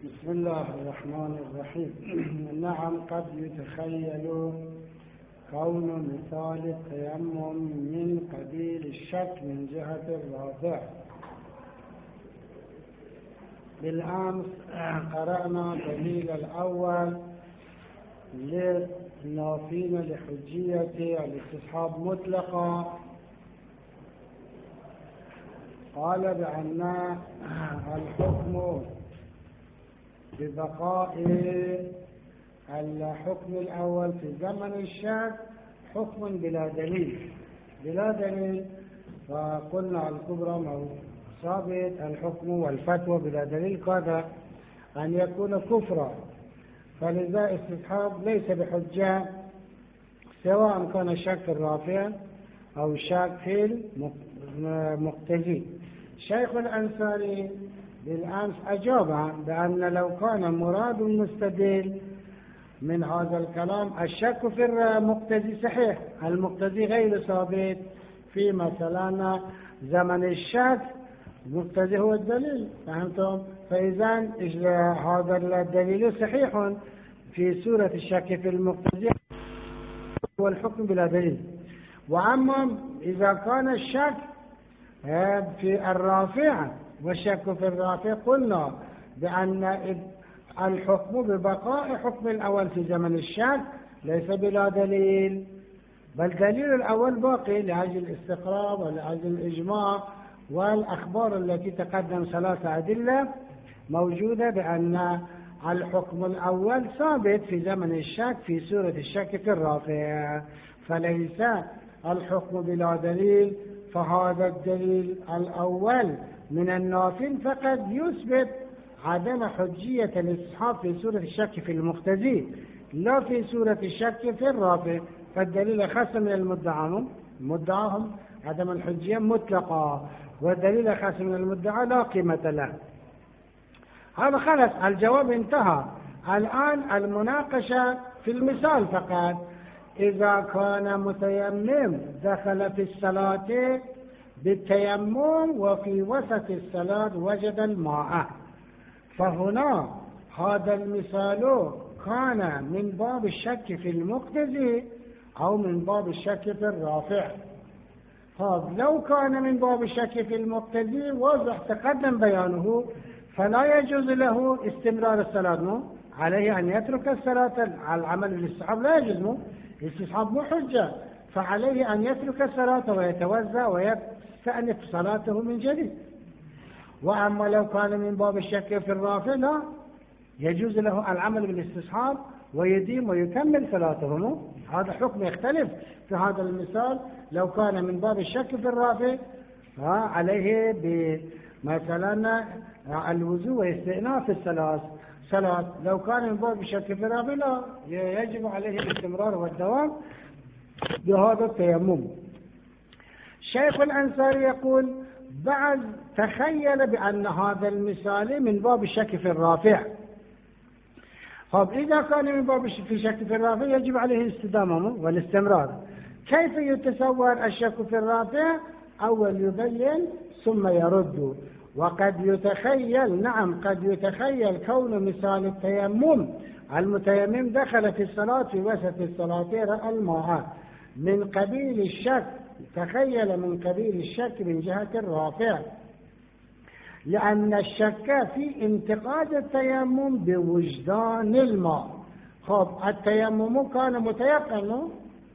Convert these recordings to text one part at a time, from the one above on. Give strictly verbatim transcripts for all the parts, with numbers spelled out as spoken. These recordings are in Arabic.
بسم الله الرحمن الرحيم. نعم، قد يتخيل كون مثال التيمم من قبيل الشك من جهة الرافع. بالأمس قرأنا الدليل الأول للنافين لحجية الاستصحاب مطلقا. قال بأن الحكم ببقاء الحكم الأول في زمن الشك حكم بلا دليل بلا دليل فقلنا الكبرى ثابت الحكم والفتوى بلا دليل قد أن يكون كفرا، فلذا استصحاب ليس بحجة سواء كان الشك الرافع أو الشك في المقتضي. شيخ الأنصاري بالأمس أجاب بأن لو كان مراد المستدل من هذا الكلام الشك في المقتضي صحيح، المقتضي غير ثابت في مثلا زمن الشك، المقتضي هو الدليل، فهمتم؟ فإذا هذا الدليل صحيح في سورة الشك في المقتضي والحكم بلا دليل. وأما إذا كان الشك في الرافع والشك في الرافع قلنا بأن الحكم ببقاء حكم الأول في زمن الشك ليس بلا دليل، بل دليل الأول باقي لأجل الاستقراء ولأجل الإجماع والأخبار التي تقدم ثلاثة أدلة موجودة بأن الحكم الأول ثابت في زمن الشك في سورة الشك في الرافع، فليس الحكم بلا دليل. فهذا الدليل الأول من النافل فقد يثبت عدم حجية الاستصحاب في سورة الشك في المقتضي لا في سورة الشك في الرافع، فالدليل خاص من المدعاهم مدعاهم عدم الحجية مطلقة، والدليل خاص من المدعى لا قيمة له. هذا خلص، الجواب انتهى. الآن المناقشة في المثال فقط. إذا كان متيمم دخل في الصلاة بالتيمم وفي وسط الصلاة وجد الماء، فهنا هذا المثال كان من باب الشك في المقتضي أو من باب الشك في الرافع. طب لو كان من باب الشك في المقتضي واضح تقدم بيانه، فلا يجوز له استمرار الصلاة، عليه أن يترك الصلاة على العمل بالاستصحاب، لا يجوز، الاستصحاب مو حجة، فعليه أن يترك الصلاة ويتوزع ويستأنف صلاته من جديد. وأما لو كان من باب الشك في الرافع لا يجوز له العمل بالاستصحاب ويديم ويكمل صلاته. هذا حكم يختلف في هذا المثال. لو كان من باب الشك في الرافع عليه بمثلا الوضوء واستئناف الصلاة صلاة. لو كان من باب الشك في الرافع لا يجب عليه الاستمرار والدوام بهذا التيمم. شيخ الأنصاري يقول بعد تخيل بأن هذا المثال من باب الشك في الرافع. طب إذا كان من باب الشك في الرافع يجب عليه الاستدامة والاستمرار. كيف يتصور الشك في الرافع؟ أول يبين ثم يرد. وقد يتخيل، نعم قد يتخيل كون مثال التيمم، المتيمم دخل في الصلاة في وسط الصلاة رأى الماء من قبيل الشك، تخيل من قبيل الشك من جهة الرافع، لأن الشك في انتقاد التيمم بوجدان الماء. خب التيمم كان متيقن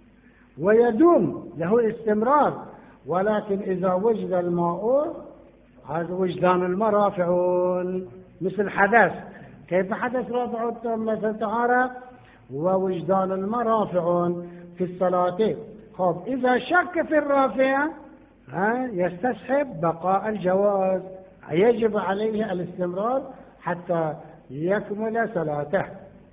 ويدوم له استمرار، ولكن إذا وجد الماء هذا وجدان الماء رافع مثل حدث. كيف حدث رافع مثل طهارة؟ ووجدان الماء رافع في الصلاة. خب إذا شك في الرافع يستصحب بقاء الجواز، يجب عليه الاستمرار حتى يكمل صلاته.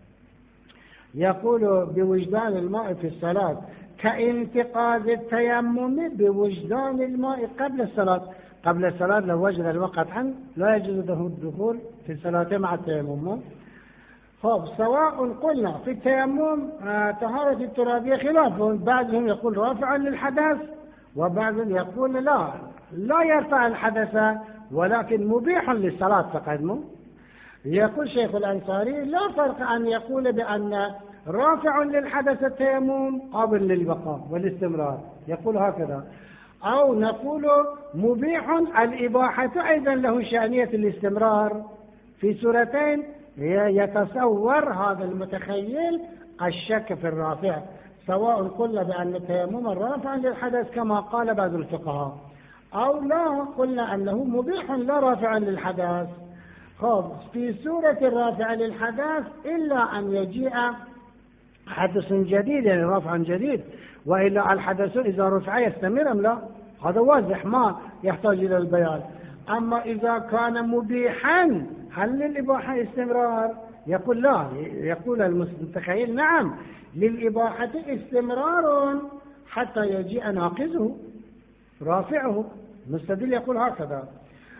يقول بوجدان الماء في الصلاة كانتقاض التيمم بوجدان الماء قبل الصلاة. قبل الصلاة لو وجد الماء قطعا لا يجوز له الدخول في الصلاة مع التيمم. خب سواء قلنا في التيمم طهارة الترابية خلاف، بعضهم يقول رافعا للحدث وبعضهم يقول لا لا يرفع الحدث ولكن مبيح للصلاة فقط. يقول شيخ الأنصاري لا فرق أن يقول بأن رافع للحدث التيمم قابل للبقاء والاستمرار، يقول هكذا، أو نقول مبيح الإباحة أيضا له شأنية الاستمرار. في سورتين يتصور هذا المتخيل الشك في الرافع، سواء قلنا بأن التيمم رافع للحدث كما قال بعض الفقهاء، أو لا قلنا أنه مبيح لا رافع للحدث. خب في سورة الرافع للحدث إلا أن يجيء حدث جديد، يعني رافع جديد، وإلا الحدث إذا رفع يستمر أم لا، هذا واضح ما يحتاج إلى البيان. أما إذا كان مبيحا هل للإباحة استمرار؟ يقول لا، يقول المتخيل نعم للإباحة استمرار حتى يجيء ناقضه رافعه. مستدل يقول هكذا،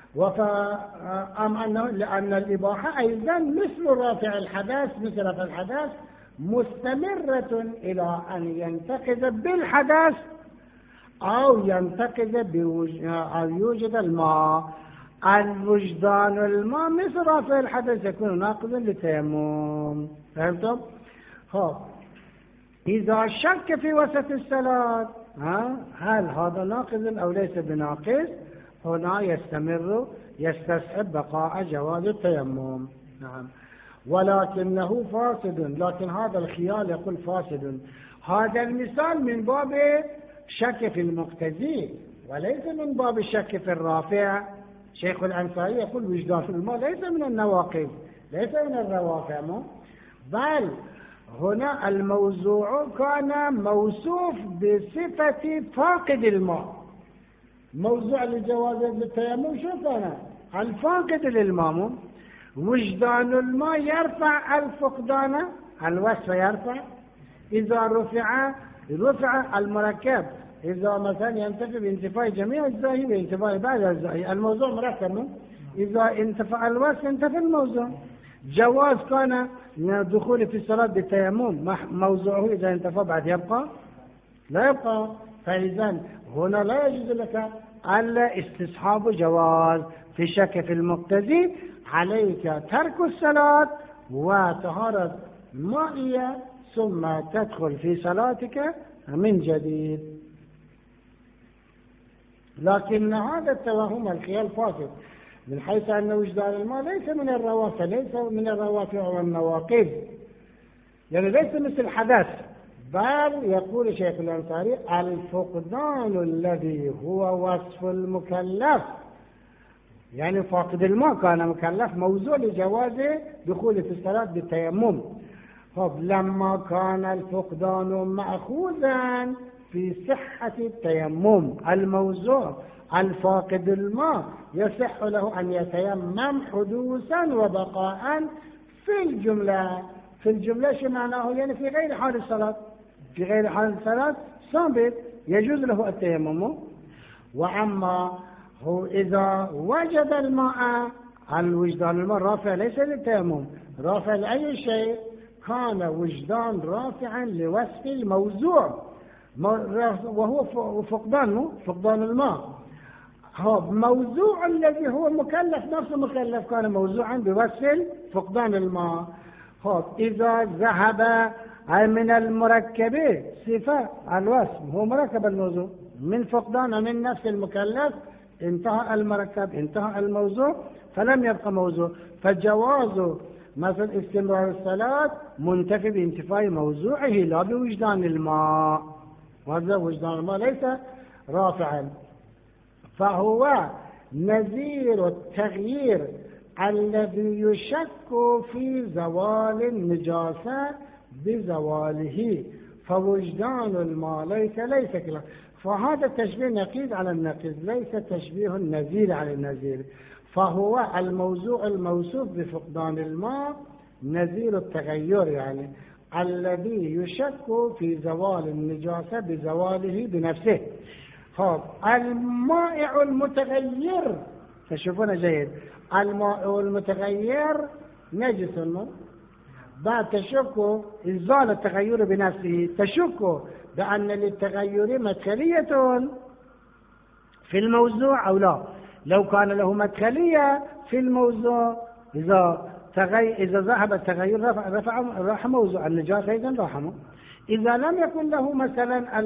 أم أنه لأن الإباحة أيضا مثل رافع الحدث، مثل رافع الحدث مستمرة إلى أن ينتقذ بالحدث أو ينتقذ بوج... أو يوجد الماء. الوجدان الماء مثل رافع الحدث يكون ناقضا للتيمم. فهمتم؟ خب إذا شك في وسط الصلاة ها هل هذا ناقض أو ليس بناقض، هنا يستمر يستصحب بقاء جواز التيمم. نعم، ولكنه فاسد، لكن هذا الخيال يقول فاسد. هذا المثال من باب شك في المقتدي وليس من باب الشك في الرافع. شيخ الأنصاري يقول وجدان في الماء ليس من النواقض، ليس من الروافع، بل هنا الموضوع كان موصوف بصفة فاقد الماء. موضوع لجواز التيمم شو كان؟ الفاقد للماء. وجدان الماء يرفع الفقدان، الوصف يرفع. إذا رفع رفع المركب، إذا مثلا ينتفي بانتفاء جميع أجزائه بانتفاء بعض أجزائه، الموضوع مركب. إذا انتفع الوصف انتفى الموضوع. جواز كان دخول في الصلاة بالتيمم، موضوعه إذا انتفى بعد يبقى لا يبقى. فإذا هنا لا يجوز لك ألا استصحاب جواز. في شك في المقتدي عليك ترك الصلاة وطهارة مائية ثم تدخل في صلاتك من جديد. لكن هذا التوهم الخيال فاسد، من حيث أن وجدان الماء ليس من الروافع، ليس من الروافع والنواقض، يعني ليس مثل الحدث، بل يقول شيخ الأنصاري الفقدان الذي هو وصف المكلف، يعني فاقد الماء كان مكلف موضوع لجواز دخول في الصلاة بالتيمم. طب لما كان الفقدان مأخوذا في صحة التيمم، الموضوع الفاقد الماء يصح له أن يتيمم حدوثا وبقاء في الجملة. في الجملة شو معناه؟ يعني في غير حال الصلاة، في غير حال الصلاة ثابت يجوز له التيمم. وأما هو إذا وجد الماء، الوجدان الماء رافع ليس للتيمم، رافع لأي شيء، كان وجدان رافعا لوصف الموضوع وهو فقدان فقدان الماء. هو موضوع الذي هو مكلف، نفسه مكلف كان موضوعا بوصف فقدان الماء. هو إذا ذهب من المركب صفة الوصف، هو مركب الموضوع من فقدان من نفس المكلف، انتهى المركب، انتهى الموضوع، فلم يبقى موضوع. فجواز مثل استمرار الصلاة منتفي بانتفاء موضوعه لا بوجدان الماء، وهذا وجدان الماء ليس رافعا. فهو نذير التغيير الذي يشك في زوال النجاسة بزواله، فوجدان الماء ليس ليس كلا. فهذا تشبيه نقيض على النقيض، ليس تشبيه النذير على النذير. فهو الموضوع الموصوف بفقدان الماء نذير التغير، يعني الذي يشك في زوال النجاسة بزواله بنفسه. خب المائع المتغير، تشوفون جيد، المائع المتغير نجس، بعد تشك إزالة التغير بنفسه، تشك بأن للتغير مدخلية في الموضوع أو لا. لو كان له مدخلية في الموضوع، إذا تغير إذا ذهب التغير رفع, رفع راح موضوع النجاسة إذن رحمه. إذا لم يكن له مثلا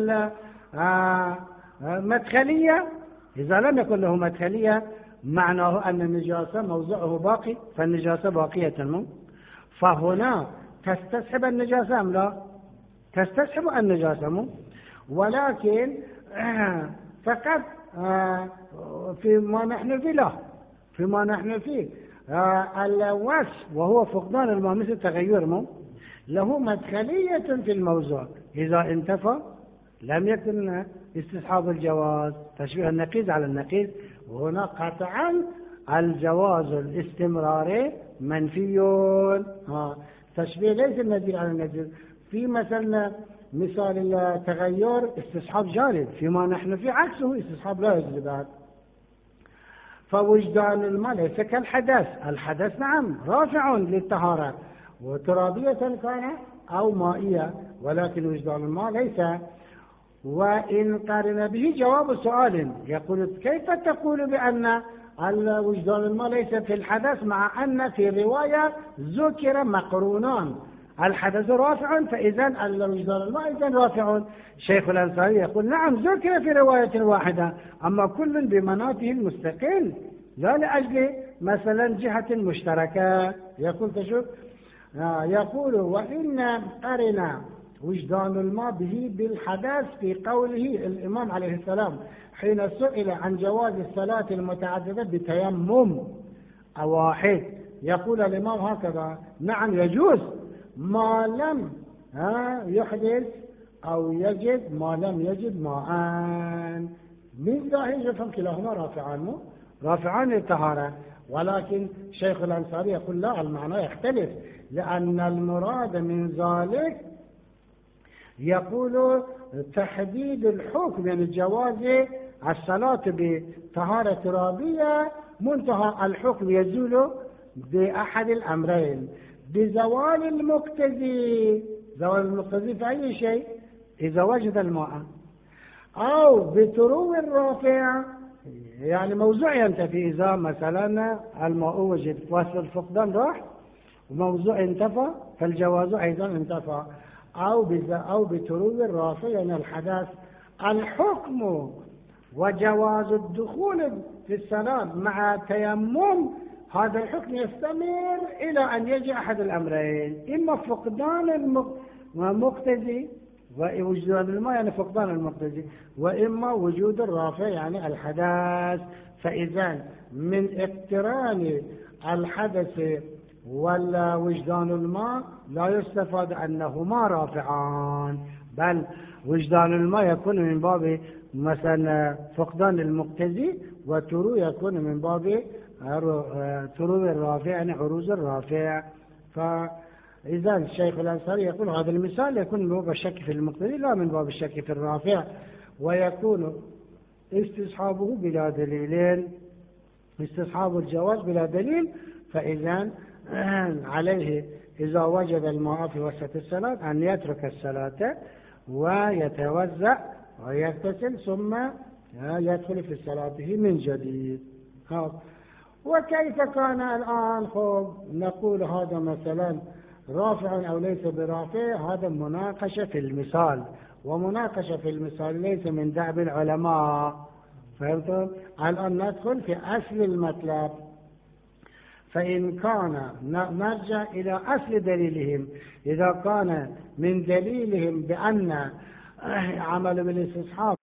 المدخلية، إذا لم يكن له مدخلية معناه أن النجاسة موضعه باقي، فالنجاسة باقية منه، فهنا تستسحب النجاسة أم لا؟ تستسحب النجاسة منه، ولكن فقط فيما نحن فيه له فيما نحن فيه الوصف وهو فقدان الماء مثل تغير منه له مدخلية في الموضوع، إذا انتفى لم يكن استصحاب الجواز، تشبيه النقيض على النقيض، وهنا قطعا الجواز الاستمراري منفي. ها تشبيه ليس النذير على النذير. في مثلا مثال التغير استصحاب جارب، فيما نحن في عكسه استصحاب لا يجوز بعد. فوجدان الماء ليس كالحدث، الحدث نعم رافع للطهارة وترابية كان أو مائية، ولكن وجدان الماء ليس. وإن قارن به جواب سؤال يقول كيف تقول بأن وجدان الماء ليس في الحدث مع أن في رواية ذكر مقرونان الحدث رافع، فإذا وجدان الماء إذن رافع. شيخ الأنصاري يقول نعم ذكر في رواية واحدة، أما كل بمناته المستقل لا لأجل مثلا جهة مشتركة. يقول تشوف آه يقول وإن قرن وجدان الماء به بالحدث في قوله الإمام عليه السلام حين سئل عن جواز الصلاة المتعددة بتيمم واحد، يقول الإمام هكذا نعم يجوز ما لم يحدث أو يجد ما لم يجد ماء. من ظاهر يفهم كلاهما رافعان رافعان للطهارة، ولكن شيخ الأنصاري يقول لا المعنى يختلف، لأن المراد من ذلك يقول تحديد الحكم يعني جواز الصلاة بطهارة ترابية، منتهى الحكم يزول بأحد الأمرين، بزوال المقتضي، زوال المقتضي في أي شيء إذا وجد الماء، أو بترو الرافع يعني موضوع ينتفي إذا مثلا الماء وجد وصل الفقدان راح وموضوع انتفى فالجواز أيضا انتفى، أو أو بترو الرافع يعني الحدث. الحكم وجواز الدخول في الصلاة مع تيمم هذا الحكم يستمر إلى أن يجي أحد الأمرين، إما فقدان المقتضي ووجود الماء يعني فقدان المقتضي، وإما وجود الرافع يعني الحدث. فإذا من اقتران الحدث ولا وجدان الماء لا يستفاد أنهما رافعان، بل وجدان الماء يكون من باب مثلا فقدان المقتضي، وترو يكون من باب ترو الرافع يعني عروض الرافع. فإذا الشيخ الأنصاري يقول هذا المثال يكون من باب الشك في المقتضي لا من باب الشك في الرافع، ويكون استصحابه بلا دليلين، استصحاب الجواز بلا دليل. فإذا عليه إذا وجد الماء في وسط الصلاة أن يترك الصلاة ويتوزع ويغتسل ثم يدخل في صلاته من جديد. وكيف كان الآن خب نقول هذا مثلا رافع أو ليس برافع؟ هذا مناقشة في المثال، ومناقشة في المثال ليس من دعب العلماء. فهمتم؟ الآن ندخل في أصل المطلب. فإن كان نرجع إلى أصل دليلهم، إذا كان من دليلهم بأن عمل بالاستصحاب